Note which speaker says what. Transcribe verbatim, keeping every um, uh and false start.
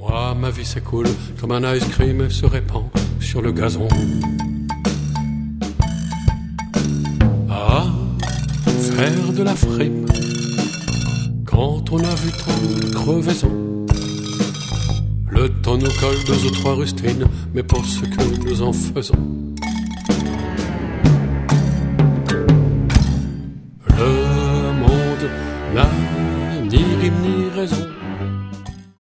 Speaker 1: Moi, ma vie s'écoule comme un ice cream et se répand sur le gazon. Ah, faire de la frime quand on a vu tant de crevaisons. Le temps nous colle deux ou trois rustines, mais pour ce que nous en faisons,